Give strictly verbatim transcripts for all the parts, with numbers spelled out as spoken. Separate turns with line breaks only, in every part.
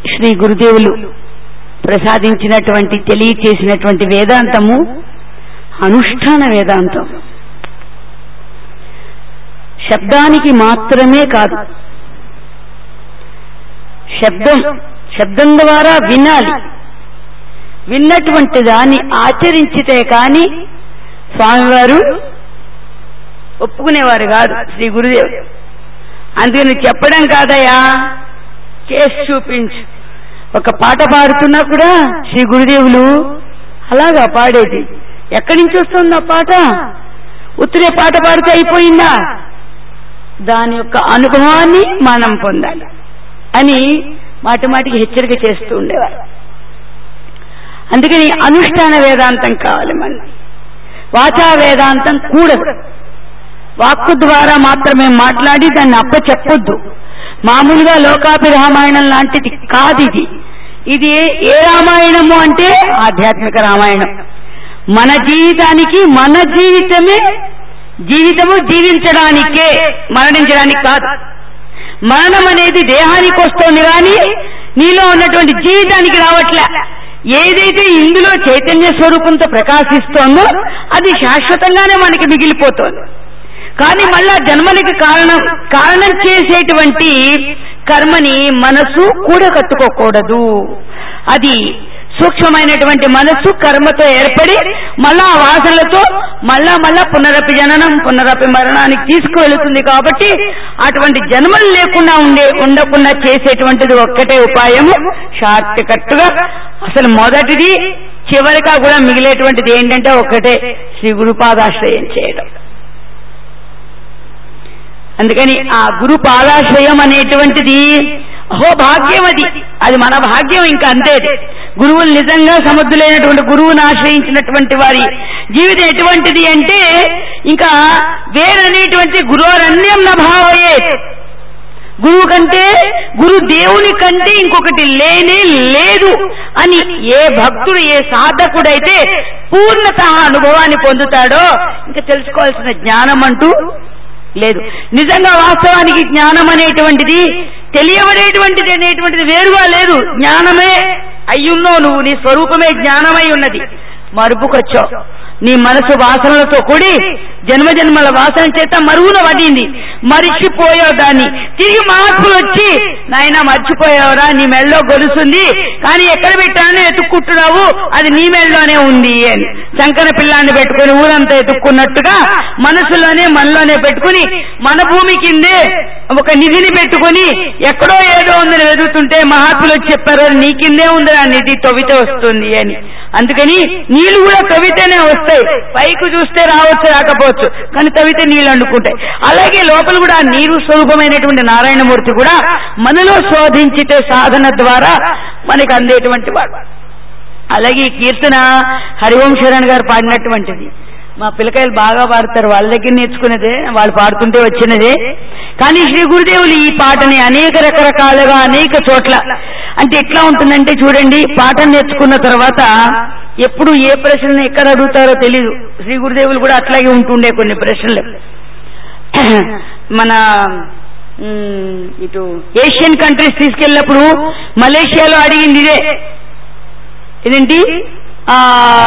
శ్రీ గురుదేవులు ప్రసాదించినటువంటి తెలియచేసినటువంటి వేదాంతము అనుష్ఠాన వేదాంతం. శబ్దానికి మాత్రమే కాదు, శబ్దం శబ్దం ద్వారా వినాలి, విన్నటువంటి దాన్ని ఆచరించితే కాని స్వామివారు ఒప్పుకునేవారు కాదు శ్రీ గురుదేవుడు. అందుకని చెప్పడం కాదయా, చేసి చూపించు. ఒక పాట పాడుతున్నా కూడా శ్రీ గురుదేవులు అలాగా పాడేది. ఎక్కడి నుంచి వస్తుంది ఆ పాట? ఉత్తరే పాట పాడితే అయిపోయిందా? దాని యొక్క అనుభవాన్ని మనం పొందాలి అని మాటి మాటికి హెచ్చరిక చేస్తూ ఉండేవారు. అందుకని అనుష్ఠాన వేదాంతం కావాలి. మన వాచా వేదాంతం కూడదు. వాక్కు ద్వారా మాత్రమే మాట్లాడి దాన్ని అప్ప చెప్పొద్దు. మామూలుగా లోకాపి రామాయణం లాంటిది కాదు ఇది. ఇది ఏ రామాయణము అంటే ఆధ్యాత్మిక రామాయణం. మన జీవితానికి, మన జీవితమే జీవితము జీవించడానికే, మరణించడానికి కాదు. మరణం అనేది దేహానికి వస్తుంది కానీ నీలో ఉన్నటువంటి జీవితానికి రావట్లే. ఏదైతే ఇందులో చైతన్య స్వరూపంతో ప్రకాశిస్తోందో అది శాశ్వతంగానే మనకి మిగిలిపోతోంది. కానీ మళ్ళా జన్మలకి కారణం కారణం చేసేటువంటి కర్మని మనసు కూడా కట్టుకోకూడదు. అది సూక్ష్మమైనటువంటి మనసు కర్మతో ఏర్పడి మళ్ళా వాసనలతో మళ్ళా మళ్ళా పునరపి జననం పునరపి మరణానికి తీసుకువెళుతుంది. కాబట్టి అటువంటి జన్మలు లేకుండా ఉండే ఉండకుండా చేసేటువంటిది ఒక్కటే ఉపాయము, షార్ట్ కట్ గా. అసలు మొదటిది చివరిగా కూడా మిగిలేటువంటిది ఏంటంటే ఒక్కటే, శ్రీ గురుపాదాశ్రయం చేయడం. అందుకని ఆ గురు పాదాశ్రయం అనేటువంటిది అహో భాగ్యం. అది అది మన భాగ్యం. ఇంకా అంతే. గురువులు నిజంగా సమర్థులైనటువంటి గురువును ఆశ్రయించినటువంటి వారి జీవితం ఎటువంటిది అంటే ఇంకా వేరనేటువంటి గురోరన్యం నభావయే. గురువు కంటే, గురు దేవుని కంటే ఇంకొకటి లేనే లేదు అని ఏ భక్తుడు, ఏ సాధకుడైతే పూర్ణత అనుభవాన్ని పొందుతాడో ఇంకా తెలుసుకోవాల్సిన జ్ఞానం అంటూ లేదు. నిజంగా వాస్తవానికి జ్ఞానం అనేటువంటిది తెలియబడేటువంటిది అనేటువంటిది వేరుగా లేదు. జ్ఞానమే అయ్యున్నో నువ్వు, నీ స్వరూపమే జ్ఞానమై ఉన్నది. మరుపుకొచ్చావు. నీ మనసు వాసనలతో కూడి జన్మ జన్మల వాసన చేత మరుగున పడింది. మరిచిపోయావు దాన్ని. తిరిగి మహాత్ములు వచ్చి నాయన మర్చిపోయావురా, నీ మెళ్ళలో గొలుసుంది కానీ ఎక్కడ పెట్టానో ఎత్తుక్కుంటున్నావు, అది నీ మెళ్ళలోనే ఉంది అని శంకర పిల్లాన్ని పెట్టుకుని ఊరంతా ఎత్తుక్కున్నట్టుగా మనసులోనే మనలోనే పెట్టుకుని మన భూమి కిందే ఒక నిధిని పెట్టుకుని ఎక్కడో ఏదో ఉందని వెతుకుతుంటే మహాత్ములు వచ్చి చెప్పారు నీ కిందే ఉంది ఆ నిధి, తవ్వితే వస్తుంది అని. అందుకని నీళ్లు కూడా తవ్వితేనే వస్తాయి. పైకి చూస్తే రావచ్చు, రాకపోవచ్చు, కానీ తవ్వితే నీళ్లు అండుకుంటాయి. అలాగే లోపల కూడా నీరు స్వరూపమైనటువంటి నారాయణమూర్తి కూడా మనలో శోధించితే సాధన ద్వారా మనకి అందేటువంటి వాడు. అలాగే ఈ కీర్తన హరివంశ శరణ్ గారు పాడినటువంటిది. మా పిల్లకాయలు బాగా పాడతారు, వాళ్ళ దగ్గర నేర్చుకునేదే, వాళ్ళు పాడుతుంటే వచ్చినదే. కానీ శ్రీ గురుదేవులు ఈ పాటని అనేక రకరకాలుగా అనేక చోట్ల అంటే ఎట్లా ఉంటుందంటే చూడండి, పాఠం నేర్చుకున్న తర్వాత ఎప్పుడు ఏ ప్రశ్నను ఎక్కడ అడుగుతారో తెలీదు. శ్రీ గురుదేవులు కూడా అట్లాగే ఉంటుండే కొన్ని ప్రశ్నలు. మన ఇటు ఏషియన్ కంట్రీస్ తీసుకెళ్ళినప్పుడు మలేషియాలో అడిగింది ఇదే, ఇదేంటి ఆ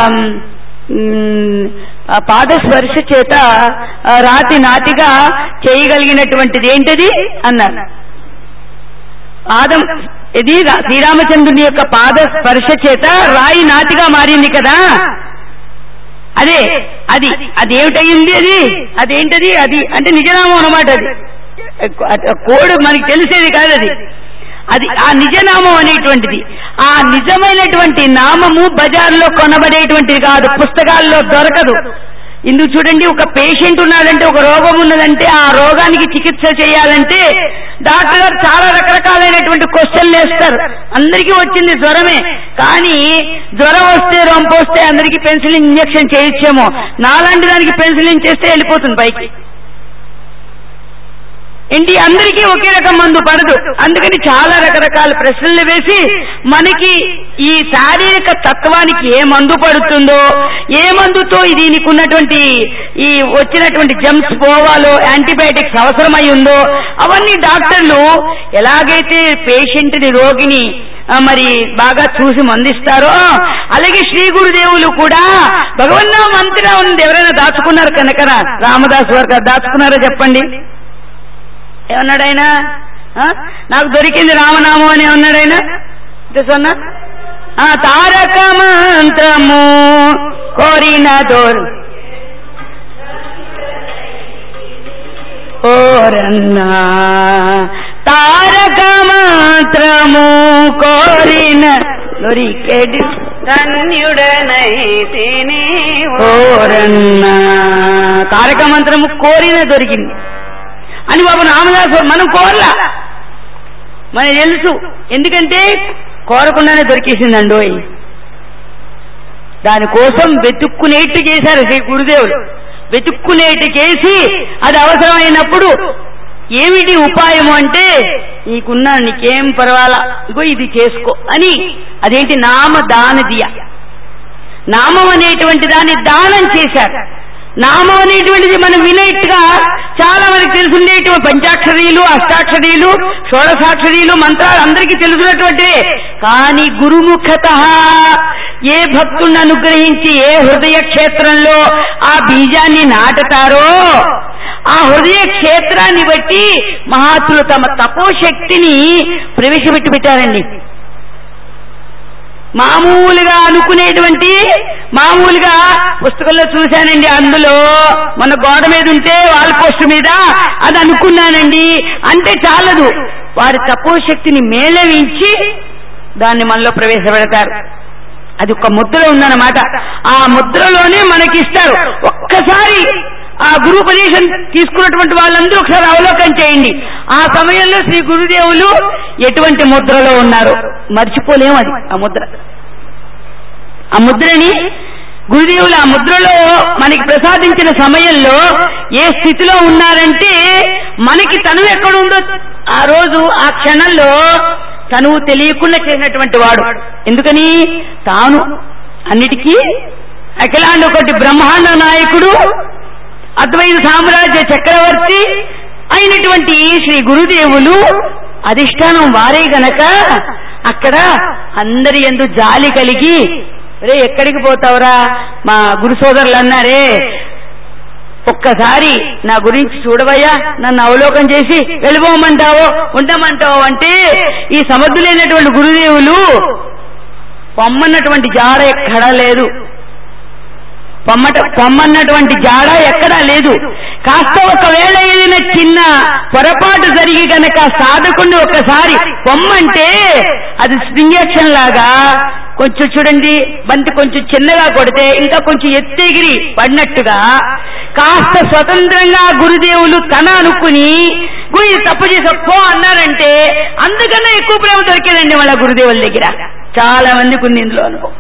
పాదస్పర్శ చేత రాతి నాటిగా చేయగలిగినటువంటిది ఏంటది అన్నారు. పాదం ఇది శ్రీరామచంద్రుని యొక్క పాద స్పర్శ చేత రాయి నాటిగా మారింది కదా, అదే అది అదేమిటయింది, అది అదేంటది, అది అంటే నిజనామం అన్నమాట. అది కోడ్ మనకి తెలిసేది కాదు, అది అది ఆ నిజనామం అనేటువంటిది. ఆ నిజమైనటువంటి నామము బజార్లో కొనబడేటువంటిది కాదు, పుస్తకాల్లో దొరకదు. ఇందుకు చూడండి, ఒక పేషెంట్ ఉన్నాడంటే, ఒక రోగం ఉన్నదంటే ఆ రోగానికి చికిత్స చేయాలంటే డాక్టర్ గారు చాలా రకరకాలైనటువంటి క్వశ్చన్లు వేస్తారు. అందరికీ వచ్చింది జ్వరమే, కానీ జ్వరం వస్తే రొంప వస్తే అందరికీ పెన్సిలిన్ ఇంజక్షన్ చేయొచ్చేమో, నాలాంటి దానికి పెన్సిలిన్ చేస్తే వెళ్ళిపోతుంది పైకి. ఏంటి, అందరికీ ఒకే రకం మందు పడదు. అందుకని చాలా రకరకాల ప్రశ్నలు వేసి మనకి ఈ శారీరక తత్వానికి ఏ మందు పడుతుందో, ఏ మందుతో దీనికి ఉన్నటువంటి ఈ వచ్చినటువంటి జమ్స్ పోవాలో, యాంటీబయాటిక్స్ అవసరమై ఉందో అవన్నీ డాక్టర్లు ఎలాగైతే పేషెంట్ ని, రోగిని మరి బాగా చూసి మందిస్తారో అలాగే శ్రీ గురుదేవులు కూడా భగవన్నామ మంత్రం ఉంది. ఎవరైనా దాచుకున్నారు కనుక రామదాసు వారు దాచుకున్నారో చెప్పండి. ఏమన్నాడు ఆయన? నాకు దొరికింది రామనామం అని ఏమన్నాడు ఆయన? సొన్నా తారక మంత్రము కోరిన దోర్ ఓరన్నా తారక మంత్రము కోరిన దొరికెడు ధన్యుడనైతేనే ఓరన్నా. తారక మంత్రము కోరిన దొరికింది అని బాబు రామదాసు. మనం కోరలా, మనకు తెలుసు. ఎందుకంటే కోరకుండానే దొరికేసిందండోయ్. దానికోసం వెతుక్కునేట్టు చేశారు శ్రీ గురుదేవులు. వెతుక్కునేట్టు చేసి అది అవసరమైనప్పుడు ఏమిటి ఉపాయము అంటే, నీకున్నా నీకేం పర్వాలా, ఇగో ఇది చేసుకో అని. అదేంటి? నామ దాన దియ. నామం అనేటువంటి దాన్ని దానం చేశారు. నామం అనేటువంటిది మనం వినేట్టుగా చాలా మనకి తెలుసుండేటువంటి పంచాక్షరీలు, అష్టాక్షరీలు, షోడశాక్షరీలు మంత్రాలు అందరికీ తెలుసున్నటువంటివే. కానీ గురుముఖత ఏ భక్తుడిని అనుగ్రహించి ఏ హృదయ క్షేత్రంలో ఆ బీజాన్ని నాటుతారో ఆ హృదయ క్షేత్రాన్ని బట్టి మహాత్ములు తమ తపోశక్తిని ప్రవేశపెట్టి పెట్టారండి. మామూలుగా అనుకునేటువంటి మామూలుగా పుస్తకంలో చూశానండి, అందులో మన గోడ మీద ఉంటే వాల్ పోస్ట్ మీద అది అనుకున్నానండి అంటే చాలదు. వారి తపోశక్తిని మేళవించి దాన్ని మనలో ప్రవేశపెడతారు. అది ఒక ముద్రలో ఉందన్నమాట. ఆ ముద్రలోనే మనకిస్తారు. ఒక్కసారి ఆ గురుపదేశం తీసుకున్నటువంటి వాళ్ళందరూ ఒకసారి అవలోకనం చేయండి. ఆ సమయంలో శ్రీ గురుదేవులు ఎటువంటి ముద్రలో ఉన్నారు మర్చిపోలేము. అది ఆ ముద్ర, ఆ ముద్రని గురుదేవులు ఆ ముద్రలో మనకి ప్రసాదించిన సమయంలో ఏ స్థితిలో ఉన్నారంటే మనకి తనువు ఎక్కడుందో ఆ రోజు ఆ క్షణంలో తనువు తెలియకుండా చేసినటువంటి వాడు. ఎందుకని? తాను అన్నిటికీ అఖిలాండ ఒకటి బ్రహ్మాండ నాయకుడు, అద్వైత సామ్రాజ్య చక్రవర్తి అయినటువంటి శ్రీ గురుదేవులు అధిష్టానం వారే గనక అక్కడ అందరి యందు జాలి కలిగి, రే ఎక్కడికి పోతావురా మా గురు సోదరులు అన్నారే, ఒక్కసారి నా గురించి చూడవయ్యా, నన్ను అవలోకం చేసి వెళ్ళిపోమంటావో ఉండమంటావో అంటే ఈ సమర్థులైనటువంటి గురుదేవులు పొమ్మన్నటువంటి జాడ ఎక్కడా లేదు. పొమ్మట పొమ్మన్నటువంటి జాడ ఎక్కడా లేదు. కాస్త ఒకవేళ ఏదైనా చిన్న పొరపాటు జరిగి గనక సాధకుడిని ఒక్కసారి పొమ్మంటే అది స్ప్రింగేక్షన్ లాగా కొంచెం చూడండి, బంతి కొంచెం చిన్నగా కొడితే ఇంకా కొంచెం ఎత్తెగిరి పడినట్టుగా కాస్త స్వతంత్రంగా గురుదేవులు తన అనుకుని గురి తప్పు చేసి పో అన్నారంటే అందుకన్నా ఎక్కువ ప్రేమ దొరికేదండి వాళ్ళ గురుదేవుల దగ్గర. చాలా మందికి ఉంది ఇందులో అనుకో.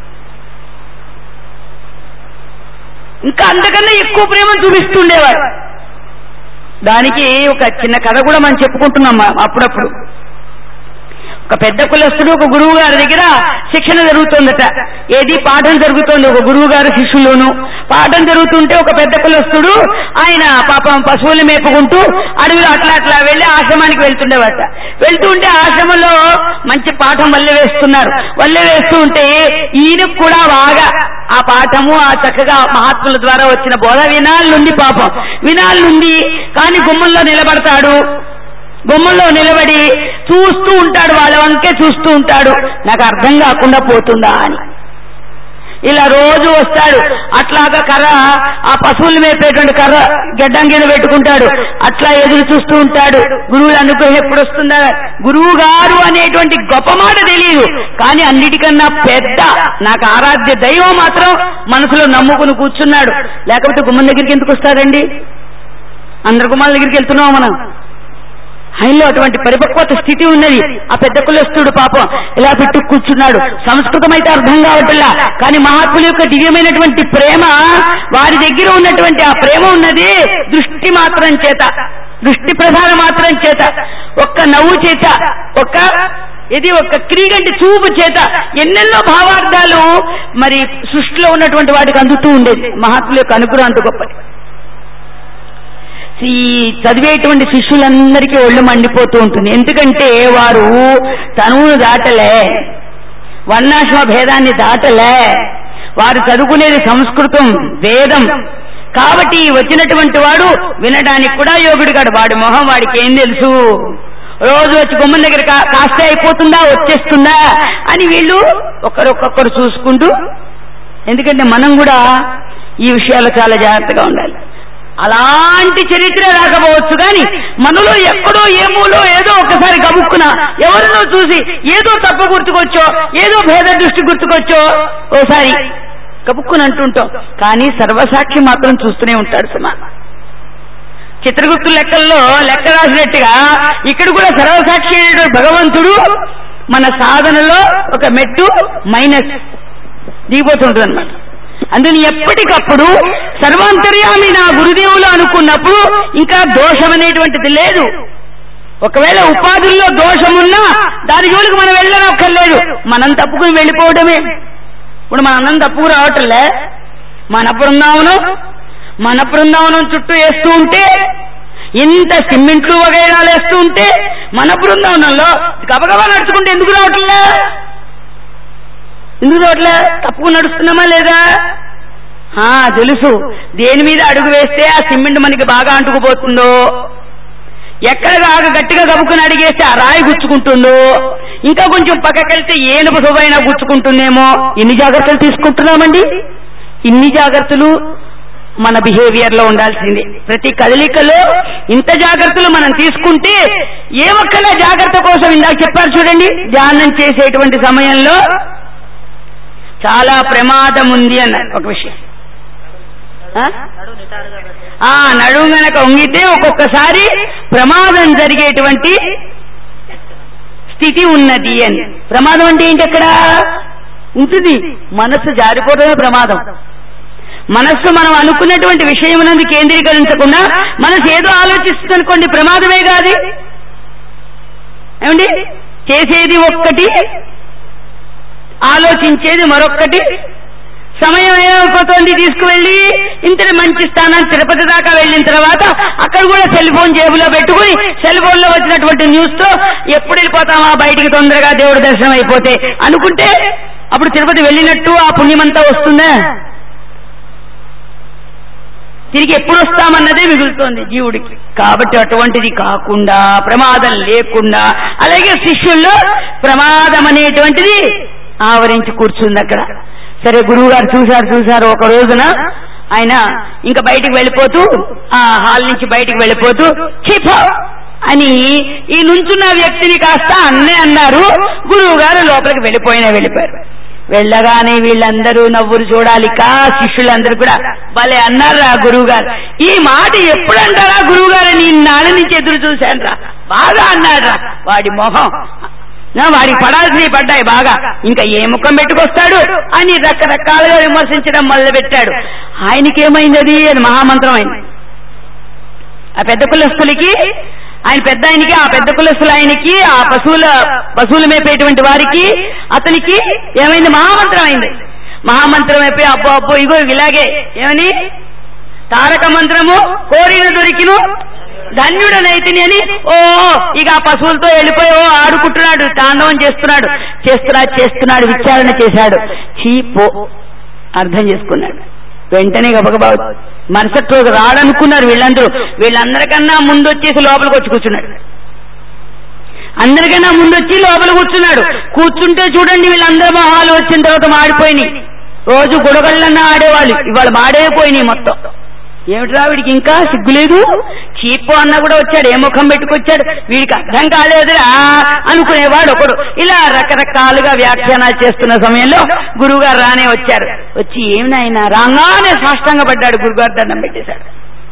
ఇంకా అంతకన్నా ఎక్కువ ప్రేమను చూపిస్తుండేవారు. దానికి ఒక చిన్న కథ కూడా మనం చెప్పుకుంటున్నాం అప్పుడప్పుడు. ఒక పెద్ద కులస్తుడు ఒక గురువు గారి దగ్గర శిక్షణ జరుగుతోందట. ఏది? పాఠం జరుగుతోంది. ఒక గురువు గారు శిష్యులును పాఠం జరుగుతుంటే ఒక పెద్ద కులస్తుడు ఆయన పాపం పశువుల్ని మేపుకుంటూ అడవిలో అట్లా అట్లా వెళ్లి ఆశ్రమానికి వెళ్తుండేవాట. వెళ్తూ ఉంటే ఆశ్రమంలో మంచి పాఠం వల్లె వేస్తున్నారు. వల్లె వేస్తూ ఉంటే ఈయనకు కూడా బాగా ఆ పాఠము ఆ చక్కగా మహాత్ముల ద్వారా వచ్చిన బోధ వినాలనుంది. పాపం వినాలనుంది కానీ గుమ్మంలో నిలబడతాడు. గుమ్మంలో నిలబడి చూస్తూ ఉంటాడు, వాళ్ళ వంకే చూస్తూ ఉంటాడు. నాకు అర్థం కాకుండా పోతుందా అని ఇలా రోజు వస్తాడు. అట్లాగా కర్ర ఆ పశువులు మేపేటువంటి కర్ర గడ్డం కింద పెట్టుకుంటాడు. అట్లా ఎదురు చూస్తూ ఉంటాడు. గురువులు అనుగ్రహం ఎప్పుడు వస్తుందా. గురువు గారు అనేటువంటి గొప్ప మాట తెలియదు కానీ అన్నిటికన్నా పెద్ద నాకు ఆరాధ్య దైవం మాత్రం మనసులో నమ్ముకుని కూర్చున్నాడు. లేకపోతే గుమ్మం దగ్గరికి ఎందుకు వస్తాడండి? అందరి గుమ్మాల దగ్గరికి వెళ్తున్నాం మనం. ఆయనలో అటువంటి పరిపక్వత స్థితి ఉన్నది. ఆ పెద్ద కులస్తుడు పాపం ఇలా పెట్టు కూర్చున్నాడు. సంస్కృతం అయితే అర్థం కావట్లా కానీ మహాత్ముల యొక్క దివ్యమైనటువంటి ప్రేమ, వారి దగ్గర ఉన్నటువంటి ఆ ప్రేమ ఉన్నది దృష్టి మాత్రం చేత, దృష్టి ప్రధాన మాత్రం చేత, ఒక్క నవ్వు చేత, ఒక్క ఇది ఒక్క క్రీగంటి చూపు చేత ఎన్నెన్నో భావార్థాలు మరి సృష్టిలో ఉన్నటువంటి వాటికి అందుతూ ఉండేది. మహాత్ముల యొక్క అనుగ్రహం అంత గొప్పది. ఈ చదివేటువంటి శిష్యులందరికీ ఒళ్ళు మండిపోతూ ఉంటుంది. ఎందుకంటే వారు తనువును దాటలే, వర్ణాశ్రమ భేదాన్ని దాటలే, వారు చదువుకునేది సంస్కృతం, వేదం. కాబట్టి వచ్చినటువంటి వాడు వినడానికి కూడా యోగుడు కాడు. వాడి మొహం వాడికి ఏం తెలుసు, రోజు వచ్చి గుమ్మం దగ్గర కాస్త అయిపోతుందా వచ్చేస్తుందా అని వీళ్ళు ఒకరొక్కొక్కరు చూసుకుంటూ, ఎందుకంటే మనం కూడా ఈ విషయాల్లో చాలా జాగ్రత్తగా ఉండాలి. అలాంటి చరిత్ర రాకపోవచ్చు కానీ మనలో ఎక్కడో ఏమూలో ఏదో ఒకసారి గబుక్కున ఎవరినో చూసి ఏదో తప్పు గుర్తుకొచ్చో, ఏదో భేద దృష్టి గుర్తుకొచ్చో ఓసారి గబుక్కుని అంటుంటాం. కానీ సర్వసాక్షి మాత్రం చూస్తూనే ఉంటాడు సుమా. చిత్రగుప్తు లెక్కల్లో లెక్క రాసినట్టుగా ఇక్కడ కూడా సర్వసాక్షి భగవంతుడు మన సాధనలో ఒక మెట్టు మైనస్ దిగిపోతుంటుంది అన్నమాట. అందుని ఎప్పటికప్పుడు సర్వాంతర్యామి నా గురుదేవులు అనుకున్నప్పుడు ఇంకా దోషం అనేటువంటిది లేదు. ఒకవేళ ఉపాధుల్లో దోషమున్నా దాని జోలికి మనం వెళ్ళనక్కర్లేదు, మనం తప్పుకుని వెళ్ళిపోవడమే. ఇప్పుడు మన అన్నం తప్పుకు రావట్లే, మన బృందావనం మన బృందావనం చుట్టూ వేస్తూ ఉంటే, ఇంత సిమెంట్లు వగైరాలు వేస్తూ ఉంటే మన బృందావనంలో గబగబా నడుచుకుంటే ఎందుకు రావట్లే ఎందుకు రావట్లే తప్పుకు నడుస్తున్నామా లేదా? తెలుసు, దేని మీద అడుగు వేస్తే ఆ సిమెంట్ మనకి బాగా అంటుకుపోతుందో, ఎక్కడ బాగా గట్టిగా గబుక్కుని అడిగేస్తే ఆ రాయి గుచ్చుకుంటుందో, ఇంకా కొంచెం పక్కకెళ్తే ఏనుగు శుభైనా గుచ్చుకుంటుందేమో. ఎన్ని జాగ్రత్తలు తీసుకుంటున్నామండి? ఇన్ని జాగ్రత్తలు మన బిహేవియర్ లో ఉండాల్సింది. ప్రతి కదలికలో ఇంత జాగ్రత్తలు మనం తీసుకుంటే ఏ ఒక్కలా జాగ్రత్త కోసం ఇందాక చెప్పారు చూడండి, ధ్యానం చేసేటువంటి సమయంలో చాలా ప్రమాదం ఉంది అన్నారు ఒక విషయం. ఆ నడుము గనక వంగితే ఒక్కొక్కసారి ప్రమాదం జరిగేటువంటి స్థితి ఉన్నది అని. ప్రమాదం అంటే ఏంటి? అక్కడ ఉంటుంది మనస్సు జారిపోవడమే ప్రమాదం. మనస్సు మనం అనుకున్నటువంటి విషయమునందు కేంద్రీకరించకుండా మనసు ఏదో ఆలోచిస్తుంది అనుకోండి, ప్రమాదమే కాదు. ఏమండి, చేసేది ఒక్కటి, ఆలోచించేది మరొక్కటి. సమయం ఏమైపోతుంది, తీసుకువెళ్ళి ఇంతటి మంచి స్థానం తిరుపతి దాకా వెళ్ళిన తర్వాత అక్కడ కూడా సెల్ ఫోన్ జేబులో పెట్టుకుని సెల్ ఫోన్ లో వచ్చినటువంటి న్యూస్ తో ఎప్పుడు వెళ్ళిపోతామా బయటికి తొందరగా దేవుడి దర్శనం అయిపోతే అనుకుంటే అప్పుడు తిరుపతి వెళ్ళినట్టు ఆ పుణ్యమంతా వస్తుందా? తిరిగి ఎప్పుడు వస్తామన్నదే మిగులుతోంది జీవుడికి. కాబట్టి అటువంటిది కాకుండా, ప్రమాదం లేకుండా, అలాగే శిష్యుల్లో ప్రమాదం అనేటువంటిది ఆవరించి కూర్చుంది అక్కడ. సరే, గురువు గారు చూశారు చూశారు ఒక రోజున ఆయన ఇంకా బయటికి వెళ్ళిపోతూ, ఆ హాల్ నుంచి బయటికి వెళ్ళిపోతూ చీపో అని ఈ నుంచున్న వ్యక్తిని కాస్త అన్నే అన్నారు. గురువు గారు లోపలికి వెళ్ళిపోయినా వెళ్ళిపోయారు. వెళ్ళగానే వీళ్ళందరూ నవ్వురు చూడాలి. కా శిష్యులందరూ కూడా భలే అన్నారా గురువు గారు. ఈ మాట ఎప్పుడు అంటారా గురువు గారు, నీ నాన్న నుంచి ఎదురు చూశాను రా, బాగా అన్నారా. వాడి మొహం వాడికి పడాల్సినవి పడ్డాయి బాగా, ఇంకా ఏ ముఖం పెట్టుకొస్తాడు అని రకరకాలుగా విమర్శించడం మొదలు పెట్టాడు. ఆయనకేమైంది అది అది మహామంత్రం అయింది. ఆ పెద్ద కులస్తులకి, ఆయన పెద్ద ఆయనకి, ఆ పెద్ద కులస్తులు ఆయనకి, ఆ పశువుల పశువులు మేపేటువంటి వారికి అతనికి ఏమైంది, మహామంత్రం అయింది. మహామంత్రం అయిపోయి అబ్బో అబ్బో ఇగో ఇలాగే ఏమని తారక మంత్రము కోరిన దొరికిను ధన్యుడనైతిని అని ఓ ఇక ఆ పశువులతో వెళ్ళిపోయి ఓ ఆడుకుంటున్నాడు, తాండవం చేస్తున్నాడు చేస్తున్నాడు చేస్తున్నాడు విచారణ చేశాడు. చీపో అర్థం చేసుకున్నాడు. వెంటనే గబగబా మరుసటి రోజు రాడనుకున్నారు వీళ్ళందరూ. వీళ్ళందరికన్నా ముందు వచ్చేసి లోపలికి వచ్చి కూర్చున్నాడు. అందరికన్నా ముందు వచ్చి లోపల కూర్చున్నాడు. కూర్చుంటే చూడండి వీళ్ళందరూ మొహాలు వచ్చిన తర్వాత మాడిపోయినాయి. రోజు గొడవలన్నా ఆడేవాళ్ళు, ఇవాళ మాడైపోయినాయి మొత్తం. ఏమిట్రా వీడికి ఇంకా సిగ్గులేదు, చీపో అన్న కూడా వచ్చాడు, ఏ ముఖం పెట్టుకొచ్చాడు, వీడికి అర్థం కాలేదురా అనుకునేవాడు ఒకడు. ఇలా రకరకాలుగా వ్యాఖ్యానాలు చేస్తున్న సమయంలో గురువుగారు రానే వచ్చారు. వచ్చి ఏమినాయనా రాగానే సాష్టాంగ పడ్డాడు. గురుగారు దండం పెట్టేశాడు.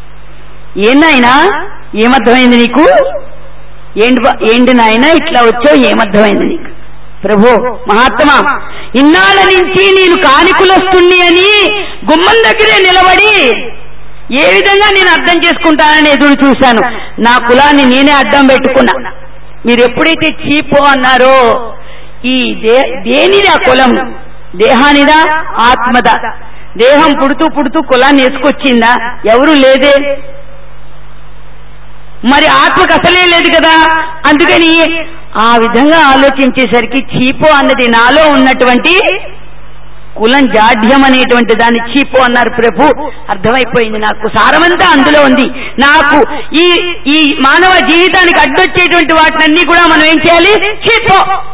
ఏనాయనా ఏమర్థమైంది నీకు? ఏంటి ఏంటి నాయన ఇట్లా వచ్చావు, ఏమర్థమైంది నీకు? ప్రభు మహాత్మా, ఇన్నాళ్ళ నుంచి నేను కానికులొస్తుంది అని గుమ్మం దగ్గరే నిలబడి ఏ విధంగా నేను అర్థం చేసుకుంటానని ఎదురు చూశాను. నా కులాన్ని నేనే అడ్డం పెట్టుకున్నా. మీరు ఎప్పుడైతే చీపో అన్నారో, ఈ దే దేనిదా కులం? దేహానిదా ఆత్మదా? దేహం పుడుతూ పుడుతూ కులాన్ని వేసుకొచ్చిందా? ఎవరు లేదే. మరి ఆత్మకు అసలే లేదు కదా. అందుకని ఆ విధంగా ఆలోచించేసరికి చీపో అన్నది నాలో ఉన్నటువంటి కులం జాఢ్యం అనేటువంటి దాన్ని చీపో అన్నారు ప్రభు. అర్థమైపోయింది నాకు, సారమంతా అందులో ఉంది. నాకు ఈ ఈ మానవ జీవితానికి అడ్డొచ్చేటువంటి వాటినన్నీ కూడా మనం ఏం చేయాలి? చీపో,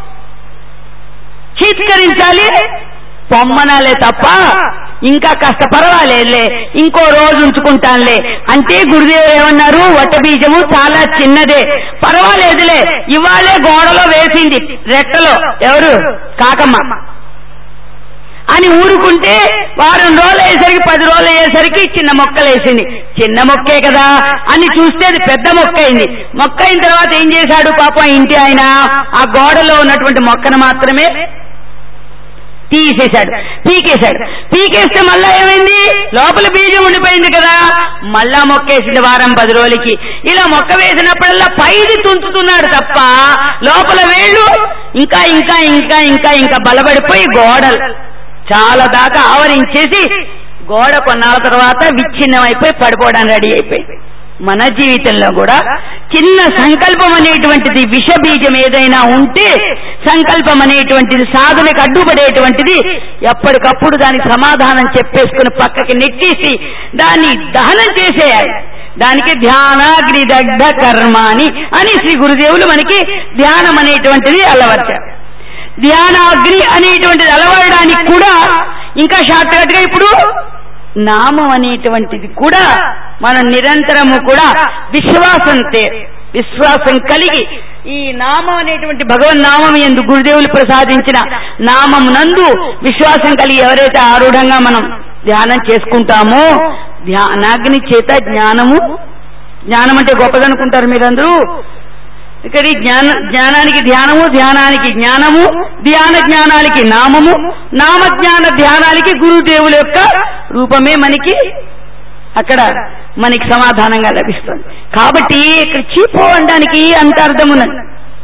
చీత్కరించాలి, పొమ్మనాలే తప్ప ఇంకా కాస్త పర్వాలేదులే, ఇంకో రోజు ఉంచుకుంటానులే అంటే గురుదేవులు ఏమన్నారు? వట బీజము చాలా చిన్నదే, పర్వాలేదులే, ఇవాళే గోడలో వేసింది రెట్టలో ఎవరు? కాకమ్మ అని ఊరుకుంటే వారం రోజులు అయ్యేసరికి పది రోజులు అయ్యేసరికి చిన్న మొక్కలు వేసింది. చిన్న మొక్కే కదా అని చూస్తే అది పెద్ద మొక్క అయింది. మొక్క అయిన తర్వాత ఏం చేశాడు పాపం ఇంటి ఆయన? ఆ గోడలో ఉన్నటువంటి మొక్కను మాత్రమే తీసేశాడు, పీకేశాడు. పీకేస్తే మళ్ళా ఏమైంది? లోపల బీజం ఉండిపోయింది కదా. మళ్ళా మొక్కేసింది వారం పది రోజులకి. ఇలా మొక్క వేసినప్పుడల్లా పైది తుంచుతున్నాడు తప్ప లోపల వేళ్ళు ఇంకా ఇంకా ఇంకా ఇంకా ఇంకా బలపడిపోయి గోడలు చాలా దాకా ఆవరించేసి గోడ కొన్నాళ్ళ తర్వాత విచ్ఛిన్నమైపోయి పడిపోవడానికి రెడీ అయిపోయింది. మన జీవితంలో కూడా చిన్న సంకల్పం అనేటువంటిది విష బీజం ఏదైనా ఉంటే, సంకల్పం అనేటువంటిది సాధనకు అడ్డుపడేటువంటిది, ఎప్పటికప్పుడు దానికి సమాధానం చెప్పేసుకుని పక్కకి నెట్టేసి దాన్ని దహనం చేసేయాలి. దానికి ధ్యానాగ్ని దగ్ధ కర్మాని అని శ్రీ గురుదేవులు మనకి ధ్యానం అనేటువంటిది అలవర్చారు. ధ్యానాగ్ని అనేటువంటిది అలవడడానికి కూడా ఇంకా షార్ట్ కట్ గా ఇప్పుడు నామం అనేటువంటిది కూడా మనం నిరంతరము కూడా విశ్వాసంతే విశ్వాసం కలిగి ఈ నామం అనేటువంటి భగవన్ నామం యందు గురుదేవులు ప్రసాదించిన నామం నందు విశ్వాసం కలిగి ఎవరైతే ఆరూఢంగా మనం ధ్యానం చేసుకుంటామో, ధ్యానాగ్ని చేత జ్ఞానము, జ్ఞానం అంటే గొప్పదనుకుంటారు మీరందరూ. ఇక్కడ జ్ఞాన జ్ఞానానికి ధ్యానము, ధ్యానానికి జ్ఞానము, ధ్యాన జ్ఞానానికి నామము, నామ జ్ఞాన ధ్యానానికి గురుదేవుల యొక్క రూపమే మనకి అక్కడ మనకి సమాధానంగా లభిస్తుంది. కాబట్టి ఇక్కడ చీపో అనడానికి అంత అర్థం ఉన్నది.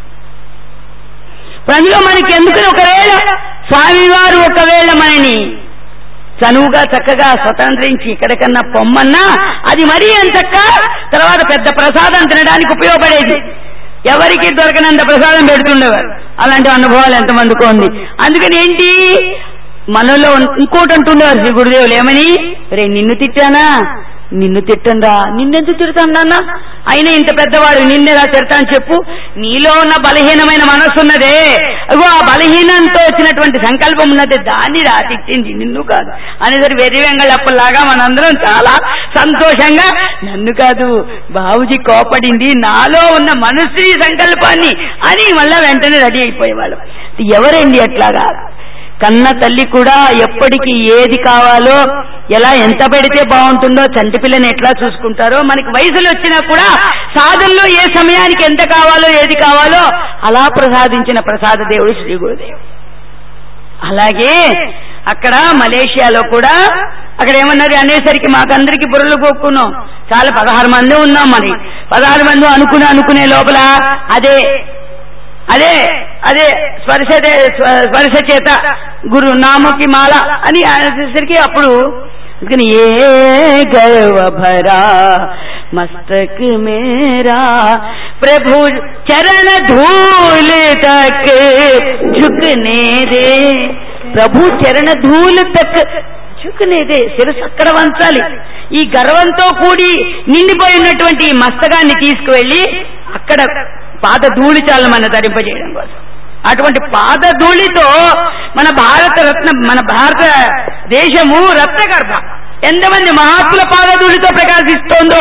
అందులో మనకి ఎందుకని ఒకవేళ స్వామివారు ఒకవేళ మనని చనువుగా చక్కగా స్వతంత్రించి ఎక్కడికన్నా పొమ్మన్నా అది మరీ అంతక్క తర్వాత పెద్ద ప్రసాదం తినడానికి ఉపయోగపడేది. ఎవరికి దొరకనంత ప్రసాదం పెడుతుండేవారు. అలాంటి అనుభవాలు ఎంతమందికో ఉంది. అందుకని ఏంటి మనలో ఇంకోటి అంటుండేవారు శ్రీ గురుదేవులు ఏమని? రే నిన్ను తిట్టానా? నిన్ను తిట్టండా? నిన్నెందుకు తిడతాను నాన్న? అయినా ఇంత పెద్దవాడు నిన్నెలా తిడతాను చెప్పు? నీలో ఉన్న బలహీనమైన మనస్సు ఉన్నదే, అగో ఆ బలహీనంతో వచ్చినటువంటి సంకల్పం ఉన్నదే, దాన్ని రా తిట్టింది, నిన్ను కాదు అనేసరి వెర్రి వెంగళప్పలాగా మనందరం చాలా సంతోషంగా నన్ను కాదు బాబుజీ కోపడింది నాలో ఉన్న మనస్సు సంకల్పాన్ని అని మళ్ళా వెంటనే రెడీ అయిపోయేవాళ్ళు. ఎవరండి అట్లాగా? కన్న తల్లి కూడా ఎప్పటికీ ఏది కావాలో, ఎలా ఎంత పెడితే బాగుంటుందో, చంటి పిల్లని ఎట్లా చూసుకుంటారో, మనకి వయసులు వచ్చినా కూడా సాధనలో ఏ సమయానికి ఎంత కావాలో ఏది కావాలో అలా ప్రసాదించిన ప్రసాద దేవుడు శ్రీ గురుదేవుడు. అలాగే అక్కడ మలేషియాలో కూడా అక్కడ ఏమన్నది అనేసరికి మాకందరికి బుర్రలు పోక్కున్నాం. చాలా పదహారు మంది ఉన్నాం. మరి పదహారు మంది అనుకునే అనుకునే లోపల అదే అదే అదే స్పర్శ స్పర్శ చేత గురు నామకి మాల అని అనేసరికి అప్పుడు ఏ గర్వ భరా మస్తక్ మేరా ప్రభు చరణ ధూల్ తక్ झुकने दे, ప్రభు చరణ ధూల్ తక్ झुकने दे, శిరస్సు అక్కడ వంచాలి. ఈ గర్వంతో కూడి నిండిపోయినటువంటి ఈ మస్తకాన్ని తీసుకువెళ్ళి అక్కడ పాద ధూళి చాలు మన ధరింపజేయడం కోసం. అటువంటి పాద ధూళితో మన భారత రత్న మన భారత దేశము రత్నగర్భ ఎంతమంది మహాత్ముల పాదధూళితో ప్రకాశిస్తోందో.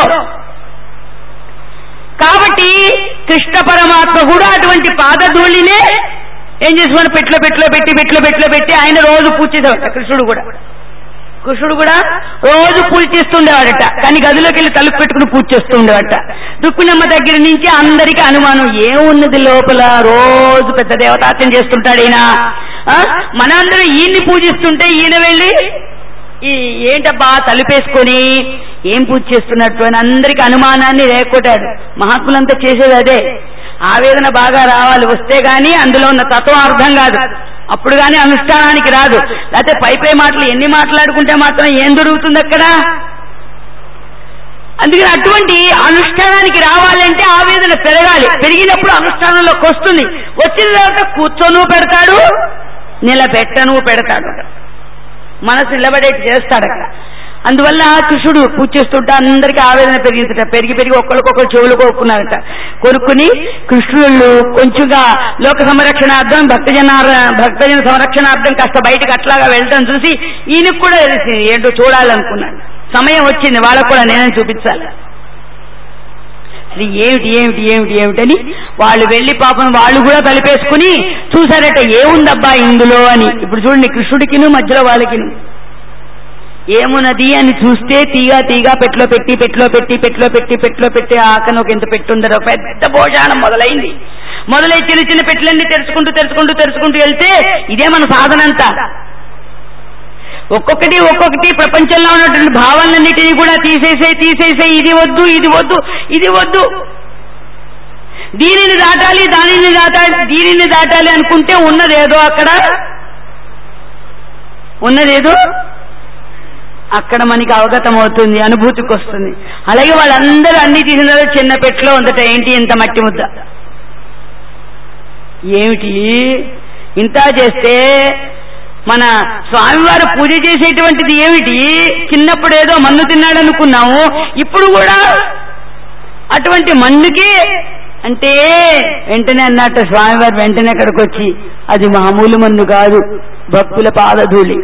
కాబట్టి కృష్ణ పరమాత్మ కూడా అటువంటి పాదధూళినే ఏం చేసి మన పెట్లో పెట్లో పెట్టి పెట్లో పెట్లో పెట్టి ఆయన రోజు పూజ చేసేవాడు. కృష్ణుడు కూడా కృష్ణుడు కూడా రోజు పూజ చేస్తుండేవాడట. కానీ గదిలోకి వెళ్ళి తలుపు పెట్టుకుని పూజ చేస్తూ ఉండేవాడట. రుక్మిణమ్మ దగ్గర నుంచి అందరికీ అనుమానం, ఏమున్నది లోపల, రోజు పెద్ద దేవతార్చన చేస్తుంటాడు ఈయన. మనందరూ ఈయన్ని పూజిస్తుంటే ఈయన వెళ్ళి ఈ ఏంటబ్బా తలుపేసుకొని ఏం పూజ చేస్తున్నట్టు అని అందరికీ అనుమానాన్ని రేకొట్టాడు. మహాత్ములంతా చేసేది అదే. ఆవేదన బాగా రావాలి, వస్తే గాని అందులో ఉన్న తత్వం అర్థం కాదు, అప్పుడు గాని అనుష్ఠానానికి రాదు. లేకపోతే పై పై మాటలు ఎన్ని మాట్లాడుకుంటే మాత్రం ఏం దొరుకుతుంది అక్కడ? అందుకని అటువంటి అనుష్ఠానానికి రావాలంటే ఆవేదన పెరగాలి. పెరిగినప్పుడు అనుష్ఠానంలోకి వస్తుంది. వచ్చిన తర్వాత కూర్చొను పెడతాడు, నిలబెట్టను పెడతాడు, మనసు నిలబడేట్టు చేస్తాడు అక్కడ. అందువల్ల కృష్ణుడు పూజ చేస్తుంటే అందరికీ ఆవేదన పెరిగిందట. పెరిగి పెరిగి ఒక్కరికొకరు చెవులు కొనుక్కున్నారట. కొనుక్కుని కృష్ణుళ్ళు కొంచెంగా లోక సంరక్షణార్థం భక్తజన భక్తజన సంరక్షణార్థం కాస్త బయటకు అట్లాగా వెళ్ళటం చూసి ఈయనకు కూడా తెలిసింది ఏంటో చూడాలనుకున్నాడు. సమయం వచ్చింది వాళ్ళకు కూడా నేనని చూపించాలి. ఏమిటి ఏమిటి ఏమిటి ఏమిటని వాళ్ళు వెళ్ళి పాపం వాళ్ళు కూడా తలిపేసుకుని చూశారట ఏముందబ్బా ఇందులో అని. ఇప్పుడు చూడండి కృష్ణుడికిను మధ్యలో వాళ్ళకిను ఏమున్నది అని చూస్తే తీగ తీగ పెట్లో పెట్టి పెట్లో పెట్టి పెట్లో పెట్టి పెట్లో పెట్టి ఆకను ఒక ఎంత పెట్టుందరో పెద్ద భోజనం మొదలైంది. మొదలై చిన్న చిన్న పెట్లన్నీ తెరుచుకుంటూ తెరుచుకుంటూ తెరుచుకుంటూ వెళ్తే ఇదే మన సాధన అంతా. ఒక్కొక్కటి ఒక్కొక్కటి ప్రపంచంలో ఉన్నటువంటి భావాలన్నిటినీ కూడా తీసేసే తీసేసే ఇది వద్దు ఇది వద్దు ఇది వద్దు, దీనిని దాటాలి దానిని దాటాలి దీనిని దాటాలి అనుకుంటే ఉన్నదేదో అక్కడ ఉన్నదేదో అక్కడ మనకి అవగతం అవుతుంది, అనుభూతికి వస్తుంది. అలాగే వాళ్ళందరూ అన్ని తీసిన చిన్న పెట్టులో ఉందట. ఏంటి ఇంత మట్టి ముద్ద, ఏమిటి ఇంత చేస్తే మన స్వామివారు పూజ చేసేటువంటిది ఏమిటి? చిన్నప్పుడు ఏదో మన్ను తిన్నాడు అనుకున్నాము, ఇప్పుడు కూడా అటువంటి మన్నుకి అంటే వెంటనే అన్నట్టు స్వామివారు వెంటనే అక్కడికి వచ్చి అది మామూలు మన్ను కాదు, భక్తుల పాదధూళి,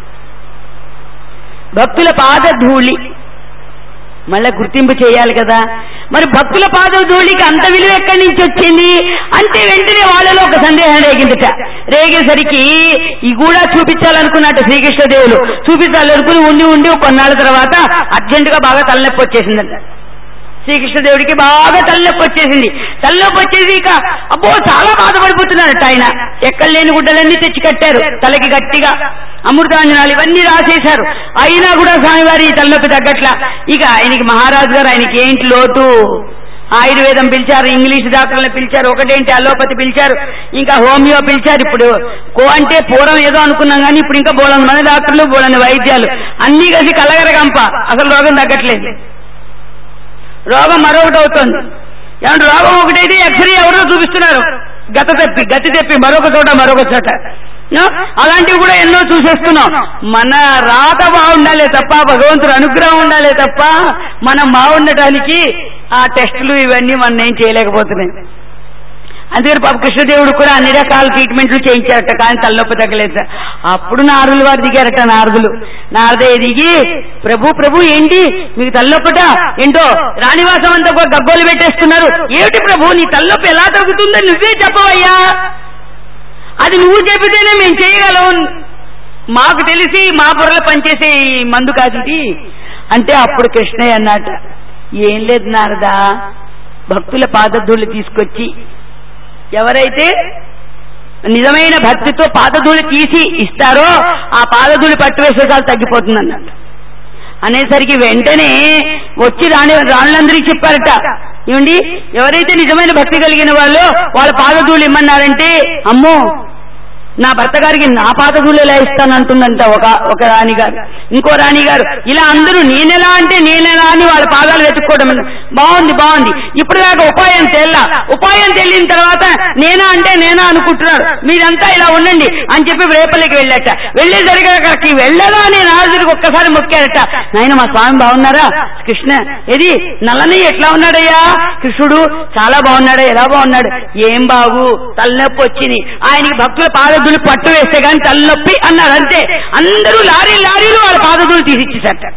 భక్తుల పాదధూళి. మళ్ళా గుర్తింపు చేయాలి కదా. మరి భక్తుల పాదధూళికి అంత విలువ ఎక్కడి నుంచి వచ్చింది అంటే వెంటనే వాళ్ళలో ఒక సందేహం రేగిందిట. రేగేసరికి ఈ కూడా చూపించాలనుకున్నట్టు శ్రీకృష్ణదేవులు చూపించాలనుకుని ఉండి ఉండి కొన్నాళ్ళ తర్వాత అర్జెంటుగా బాగా తలనొప్పి వచ్చేసిందంట. శ్రీకృష్ణదేవుడికి బాగా తలనొప్పి వచ్చేసింది. తలనొప్పి వచ్చేసి ఇక అబ్బో చాలా బాధపడిపోతున్నారట. ఆయన ఎక్కడ లేని గుడ్డలన్నీ తెచ్చి కట్టారు తలకి గట్టిగా, అమృతాంజనాలు ఇవన్నీ రాసేశారు. అయినా కూడా స్వామివారి తలనొప్పి తగ్గట్లా. ఇక ఆయనకి మహారాజు గారు ఆయనకి ఏంటి లోటు, ఆయుర్వేదం పిలిచారు, ఇంగ్లీష్ డాక్టర్లను పిలిచారు, ఒకటేంటి అలోపతి పిలిచారు, ఇంకా హోమియో పిలిచారు. ఇప్పుడు కో అంటే పూర్వం ఏదో అనుకున్నాం కానీ ఇప్పుడు ఇంకా బోళంది మంది డాక్టర్లు, బోళంది వైద్యాలు అన్నీ కలిసి కలగరగంప. అసలు రోగం తగ్గట్లేదు, రోగం మరొకటి అవుతుంది. ఏమంటే రోగం ఒకటైతే ఎక్స్రే ఎవరో చూపిస్తున్నారు, గత తెప్పి గతి తెప్పి మరొక చోట మరొక చోట. అలాంటివి కూడా ఎన్నో చూసేస్తున్నాం. మన రాత బాగుండాలే తప్ప, భగవంతుడు అనుగ్రహం ఉండాలే తప్ప మనం బాగుండటానికి ఆ టెస్టులు ఇవన్నీ మనం ఏం చేయలేకపోతున్నాయి. అందుకని పాప కృష్ణదేవుడు కూడా అన్ని రకాల ట్రీట్మెంట్లు చేయించారట, కానీ తలనొప్పి తగ్గలేదు. అప్పుడు నారదులు వారు దిగారట. నారదులు నారదయ్య దిగి ప్రభు ప్రభు ఏంటి మీకు తలనొప్పట, ఏంటో రాణివాసం అంతా ఒక గగ్గోలు పెట్టేస్తున్నారు, ఏమిటి ప్రభు నీ తలనొప్పి ఎలా తగ్గుతుందో నువ్వే చెప్పవయ్యా, అది నువ్వు చెబితేనే మేము చేయగలం, మాకు తెలిసి మా బుర్రలు పనిచేసే మందు కాదు ఇది అంటే. అప్పుడు కృష్ణయ్య అన్నట ఏం లేదు నారదా, భక్తుల పాదధూళి తీసుకొచ్చి ఎవరైతే నిజమైన భక్తితో పాదధూళి తీసి ఇస్తారో ఆ పాదధూళి పట్టు వేసేసాలు తగ్గిపోతుంది అన్నట్టు. అనేసరికి వెంటనే వచ్చి రాని రాళ్ళందరికీ చెప్పారట, ఏమండి ఎవరైతే నిజమైన భక్తి కలిగిన వాళ్ళు వాళ్ళ పాదధూళి ఇమ్మన్నారంటే, అమ్మో నా భర్త గారికి నా పాదధూళి ఎలా ఇస్తానంటుందంట ఒక ఒక రాణిగారు, ఇంకో రాణిగారు. ఇలా అందరూ నేనెలా అంటే నేనెలా అని వాళ్ళ పాదాలు వెతుక్కోవడం. బాగుంది బాగుంది, ఇప్పుడు దాకా ఉపాయం తెల్లా, ఉపాయం తెలియని తర్వాత నేనా అంటే నేనా అనుకుంటున్నారు, మీరంతా ఇలా ఉండండి అని చెప్పి రేపల్లికి వెళ్ళాట. వెళ్ళేసరికి అక్కడికి వెళ్ళదా అని రాజుడికి ఒక్కసారి మొక్కారట. నాయన మా స్వామి బాగున్నారా, కృష్ణ ఏది నల్లనయ్య ఎట్లా ఉన్నాడయ్యా, కృష్ణుడు చాలా బాగున్నాడా, ఎలా బాగున్నాడు, ఏం బాగు తలనొప్పి వచ్చింది, ఆయనకి భక్తుల పాదధూళి పట్టు వేస్తే కానీ తలనొప్పి అన్నాడు అంతే. అందరూ లారీ లారీలు వాళ్ళ పాదధూళి తీసిచ్చేసట.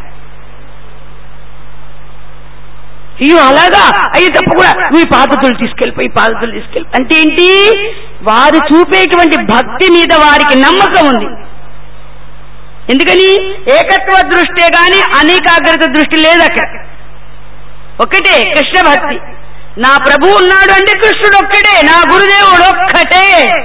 అయ్యో అలాగా అయ్యి తప్పు కూడా మీ పాదధూళి తీసుకెళ్ళిపోయి పాదధూళి తీసుకెళ్ళి అంటే ఏంటి, వారు చూపేటువంటి భక్తి మీద వారికి నమ్మకం ఉంది. ఎందుకని ఏకత్వ దృష్టే గాని అనేకాగ్రత దృష్టి లేదు అక్కడ. ఒక్కటే కృష్ణ భక్తి. నా ప్రభు ఉన్నాడు అంటే కృష్ణుడు ఒక్కడే, నా గురుదేవుడు ఒక్కటే,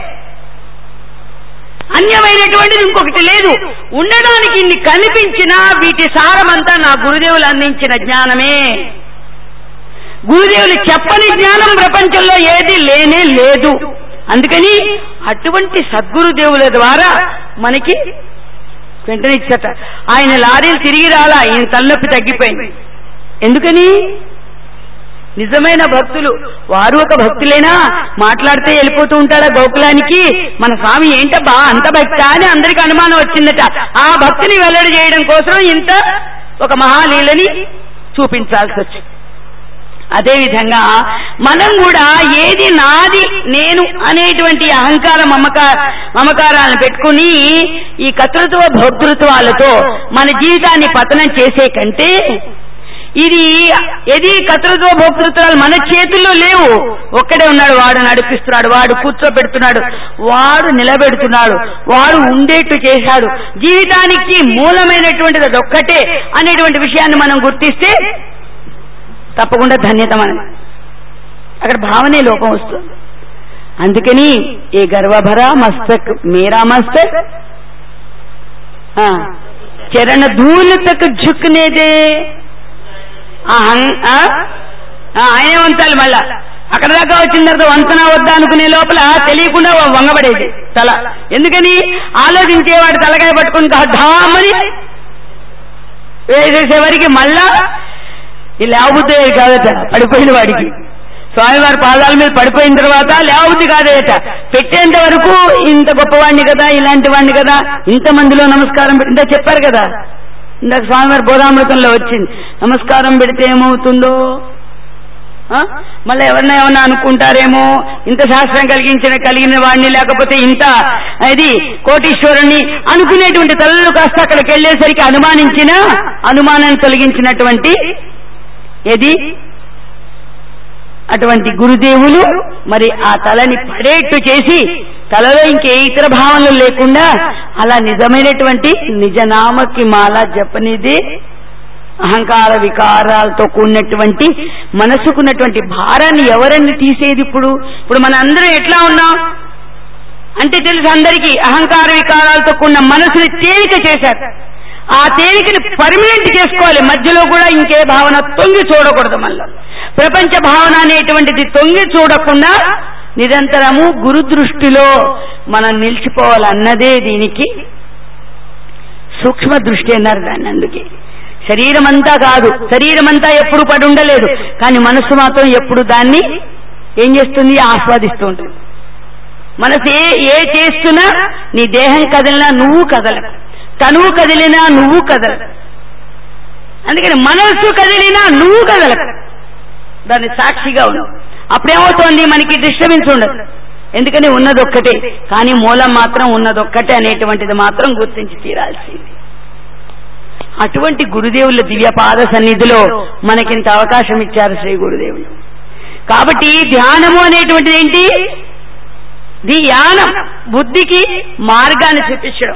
అన్యమైనటువంటిది ఇంకొకటి లేదు. ఉండడానికి ఇన్ని కనిపించిన వీటి సారమంతా నా గురుదేవులు అందించిన జ్ఞానమే. గురుదేవులు చెప్పని జ్ఞానం ప్రపంచంలో ఏది లేనే లేదు. అందుకని అటువంటి సద్గురుదేవుల ద్వారా మనకి వెంటనే ఇచ్చట. ఆయన లారీలు తిరిగి రాలా, ఈయన తలనొప్పి తగ్గిపోయింది. ఎందుకని? నిజమైన భక్తులు వారు ఒక భక్తులేనా? మాట్లాడితే వెళ్ళిపోతూ ఉంటాడా గోకులానికి? మన స్వామి ఏంటబ్బా అంత భక్త అని అందరికి అనుమానం వచ్చిందట. ఆ భక్తిని వెల్లడి చేయడం కోసం ఇంత ఒక మహాలీలని చూపించాల్సి వచ్చింది. అదేవిధంగా మనం కూడా ఏది నాది నేను అనేటువంటి అహంకార మమకార మమకారాలను పెట్టుకుని ఈ కర్తృత్వ భోక్తృత్వాలతో మన జీవితాన్ని పతనం చేసే కంటే, ఇది ఏది కర్తృత్వ భోక్తృత్వాలు మన చేతుల్లో లేవు. ఒక్కడే ఉన్నాడు, వాడు నడిపిస్తున్నాడు, వాడు కూర్చోబెడుతున్నాడు, వాడు నిలబెడుతున్నాడు, వాడు ఉండేట్టు చేశాడు. జీవితానికి మూలమైనటువంటిది అది ఒక్కటే అనేటువంటి విషయాన్ని మనం గుర్తిస్తే తప్పకుండా ధన్యత మనం. అక్కడ భావనే లోపం వస్తుంది. అందుకని ఏ గర్వభరా మస్తక్ మేరా మస్తక్ చరణ ధూళి తక్ ఝుక్నేదే. ఆయనే వంచాలి. మళ్ళా అక్కడ దాకా వచ్చిన తర్వాత వంతనా వద్దా అనుకునే లోపల తెలియకుండా వంగబడేది తల. ఎందుకని? ఆలోచించేవాడు తలకాయ పట్టుకుని ధామని వేసేసేవారికి మళ్ళా ఈ లేవబుద్ధి కాదట పడిపోయిన వాడికి. స్వామివారి పాదాల మీద పడిపోయిన తర్వాత లేవబుద్ధి కాదేట. పెట్టేంత వరకు ఇంత గొప్పవాడిని కదా, ఇలాంటి వాడిని కదా, ఇంతమందిలో నమస్కారం పెట్టి ఇంత చెప్పారు కదా. ఇందాక స్వామివారి బోధామృతంలో వచ్చింది, నమస్కారం పెడితే ఏమవుతుందో, మళ్ళీ ఎవరినా ఏమన్నా అనుకుంటారేమో, ఇంత శాస్త్రం కలిగించిన కలిగిన వాడిని, లేకపోతే ఇంత ఇది కోటీశ్వరుణ్ణి అనుకునేటువంటి తలలు కాస్త అక్కడికి వెళ్లేసరికి అనుమానించిన అనుమానాన్ని తొలగించినటువంటి ఏది అటువంటి గురుదేవులు మరి ఆ తలని పడేట్టు చేసి తలలో ఇంకే ఇతర భావనలు లేకుండా అలా నిజమైనటువంటి నిజనామకి మాల జపనిది అహంకార వికారాలతో కూడినటువంటి మనసుకున్నటువంటి భారాన్ని ఎవరన్నీ తీసేది? ఇప్పుడు ఇప్పుడు మన అందరం ఎట్లా ఉన్నాం అంటే తెలుసు అందరికీ, అహంకార వికారాలతో కూడిన మనసుని తేలిక చేశారు. ఆ తేలికని పర్మనెంట్ చేసుకోవాలి. మధ్యలో కూడా ఇంకే భావన తొంగి చూడకూడదు. మళ్ళా ప్రపంచ భావన అనేటువంటిది తొంగి చూడకుండా నిరంతరము గురు దృష్టిలో మనం నిలిచిపోవాలన్నదే దీనికి సూక్ష్మ దృష్టి అన్నారు దాన్ని. అందుకే శరీరం అంతా కాదు, శరీరం అంతా ఎప్పుడు పడి ఉండలేదు, కానీ మనస్సు మాత్రం ఎప్పుడు దాన్ని ఏం చేస్తుంది? ఆస్వాదిస్తూ ఉంటుంది. మనసు ఏ ఏ చేస్తున్నా నీ దేహం కదిలినా నువ్వు కదలకు, తనువు కదిలినా నువ్వు కదలకు. అందుకని మనస్సు కదిలినా నువ్వు కదలకు, దాన్ని సాక్షిగా ఉన్నావు. అప్పుడేమవుతోంది? మనకి డిస్టర్బెన్స్ ఉండదు. ఎందుకని ఉన్నదొక్కటే, కానీ మూలం మాత్రం ఉన్నదొక్కటే అనేటువంటిది మాత్రం గుర్తించి తీరాల్సింది. అటువంటి గురుదేవుల దివ్యపాద సన్నిధిలో మనకింత అవకాశం ఇచ్చారు శ్రీ గురుదేవులు. కాబట్టి ధ్యానము అనేటువంటిది ఏంటి? ధ్యానం బుద్ధికి మార్గాన్ని చూపించడం,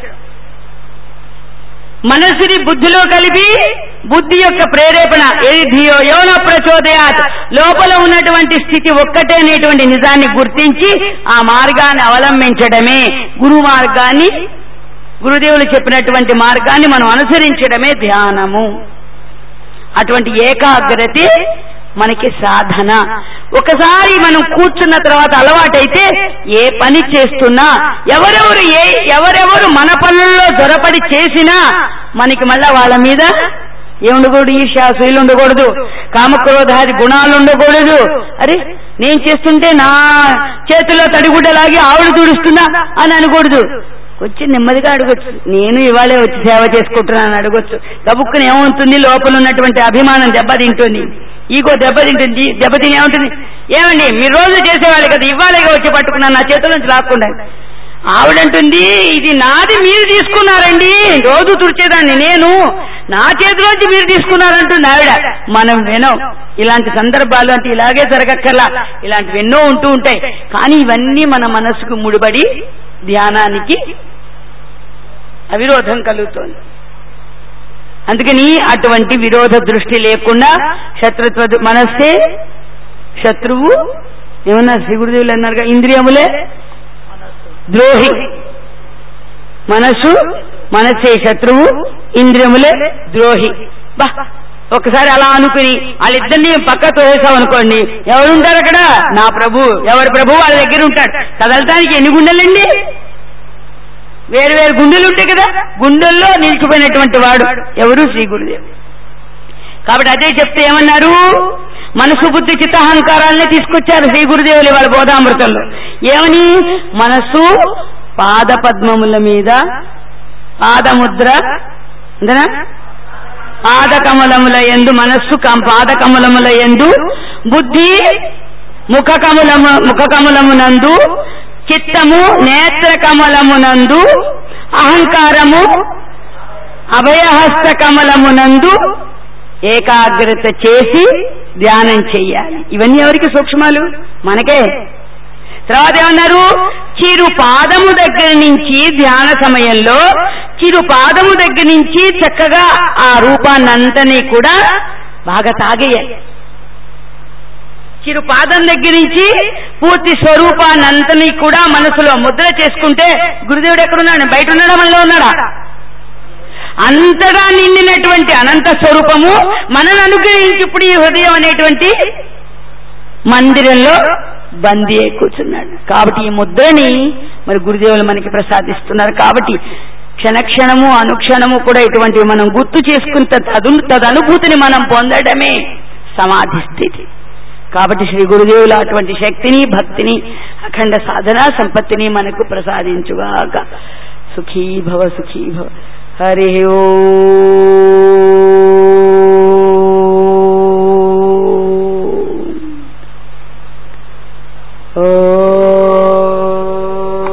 మనస్సుని బుద్ధిలో కలిపి బుద్ధి యొక్క ప్రేరేపణ ఏది ధియో యోన ప్రచోదయాత్, లోపల ఉన్నటువంటి స్థితి ఒక్కటే అనేటువంటి నిజాన్ని గుర్తించి ఆ మార్గాన్ని అవలంబించడమే గురు మార్గాన్ని, గురుదేవులు చెప్పినటువంటి మార్గాన్ని మనం అనుసరించడమే ధ్యానము. అటువంటి ఏకాగ్రత మనకి సాధన. ఒకసారి మనం కూర్చున్న తర్వాత అలవాటైతే ఏ పని చేస్తున్నా, ఎవరెవరు ఏ ఎవరెవరు మన పనుల్లో జొరపడి చేసినా మనకి మళ్ళా వాళ్ళ మీద ఏముండకూడదు? ఈర్ష్యాసూయులు ఉండకూడదు, కామక్రోధాది గుణాలు ఉండకూడదు. అరే నేను చేస్తుంటే నా చేతిలో తడిగుడ్డలాగి ఆవిడ తుడుస్తున్నా అని అనకూడదు. వచ్చి నెమ్మదిగా అడగొచ్చు, నేను ఇవాళే వచ్చి సేవ చేసుకుంటున్నాను అడగొచ్చు. గబుక్కుని ఏమవుతుంది? లోపల ఉన్నటువంటి అభిమానం దెబ్బతింటుంది, ఈగో దెబ్బతింటుంది. దెబ్బతిని ఏముంటుంది? ఏమండి మీరు రోజు చేసేవాళ్ళు కదా, ఇవాళగా వచ్చి పట్టుకున్నాను నా చేతుల నుంచి లాక్కుండా. ఆవిడంటుంది ఇది నాది మీరు తీసుకున్నారండి, రోజు తుడిచేదాన్ని నేను, నా చేతిలోంచి మీరు తీసుకున్నారంటుంది ఆవిడ. మనం వినం ఇలాంటి సందర్భాలు, అంటే ఇలాగే జరగక్కర్లా, ఇలాంటివి ఎన్నో ఉంటూ ఉంటాయి. కానీ ఇవన్నీ మన మనసుకు ముడిపడి ధ్యానానికి అవిరోధం కలుగుతోంది. అందుకని అటువంటి విరోధ దృష్టి లేకుండా శత్రుత్వ మనస్సే శత్రువు. ఏమన్నారు శ్రీ గురుదేవులు అన్నారుగా, ఇంద్రియములే ద్రోహి. మనస్సు మనస్సే శత్రువు, ఇంద్రియములే ద్రోహి. బా ఒకసారి అలా అనుకుని వాళ్ళిద్దరిని పక్కతో వేసామనుకోండి, ఎవరుంటారు అక్కడ? నా ప్రభు. ఎవరి ప్రభు వాళ్ళ దగ్గర ఉంటాడు. కదలటానికి ఎన్ని గుండెలండి? వేరు వేరు గుండెలు ఉంటాయి కదా, గుండెల్లో నిలిచిపోయినటువంటి వాడు ఎవరు? శ్రీ గురుదేవుడు. కాబట్టి అదే చెప్తే ఏమన్నారు, మనసు బుద్ధి చిత్తహంకారాలనే తీసుకొచ్చారు శ్రీ గురుదేవులు వాళ్ళ బోధామృతంలో. ఏమని, మనసు పాద పద్మముల మీద, పాదముద్ర అంతేనా, పాదకమలముల యందు మనస్సు పాదకమలముల యందు, బుద్ధి ముఖ కమలము ముఖ కమలమునందు, చిత్తము నేత్ర కమలమునందు, అహంకారము అభయహస్త కమలమునందు ఏకాగ్రత చేసి ధ్యానం చెయ్యాలి. ఇవన్నీ ఎవరికి సూక్ష్మాలు? మనకే. తర్వాత ఏమన్నారు, చిరు పాదము దగ్గర నుంచి ధ్యాన సమయంలో చిరు పాదము దగ్గర నుంచి చక్కగా ఆ రూపాన్నంతని కూడా బాగా తాగేయాలి. చిరు పాదం దగ్గర నుంచి పూర్తి స్వరూపాన్నంతని కూడా మనసులో ముద్ర చేసుకుంటే, గురుదేవుడు ఎక్కడున్నాడు? బయట ఉన్నాడా, మనలో ఉన్నాడా? అంతగా నిండినటువంటి అనంత స్వరూపము మనను అనుగ్రహించి ఇప్పుడు ఈ హృదయం అనేటువంటి మందిరంలో బందీ అయి కూర్చున్నాడు. కాబట్టి ఈ ముద్రని మరి గురుదేవులు మనకి ప్రసాదిస్తున్నారు. కాబట్టి క్షణక్షణము అనుక్షణము కూడా ఇటువంటివి మనం గుర్తు చేసుకుని తదు తదనుభూతిని మనం పొందడమే సమాధి స్థితి. కాబట్టి శ్రీ గురుదేవులు అటువంటి శక్తిని, భక్తిని, అఖండ సాధనా సంపత్తిని మనకు ప్రసాదించుగాక. సుఖీ భవ, సుఖీ భవ. హరి ఓం.